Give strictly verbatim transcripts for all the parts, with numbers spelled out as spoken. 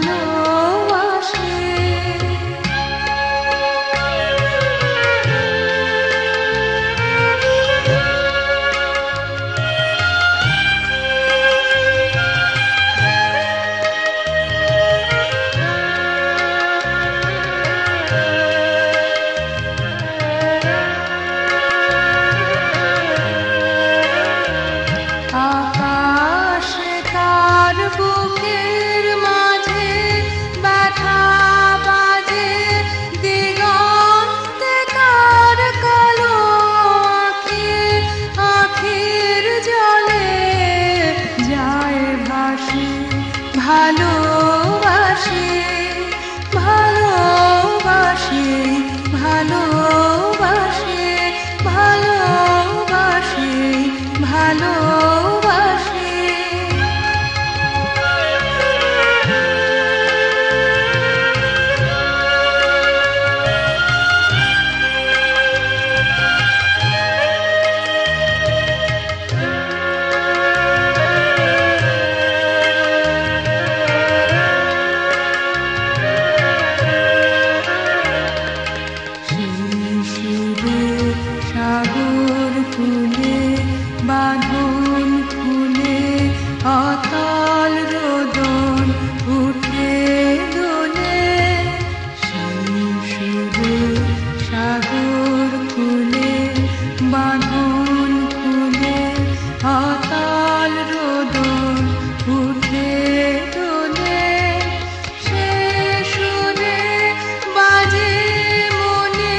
ভালোবাসে। আকাশে তার বুকের মাঝে ব্যথা বাজে, দিগন্তে তার কালো আঁখি, আঁখির জলে যায় ভাসে। ভালোবাসে ভালোবাসে ভালোবাসে ভালোবাসে ভালোবাসে। সাগর ফুলে বাঁধন ফুলে অতল রোদন উঠে দোলে। সেই সুরে সাগর ফুলে বাঁধন ফুলে অতল রোদন উঠে দোলে। সে সুরে বাজে মনে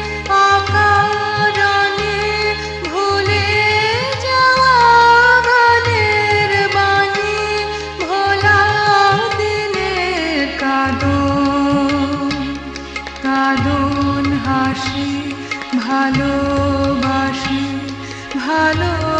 অকারণে ভুলে যাওয়া গানের বাণী, ভোলা দিনের কাঁদন কাঁদন হাসি। ভালোবাসি ভালো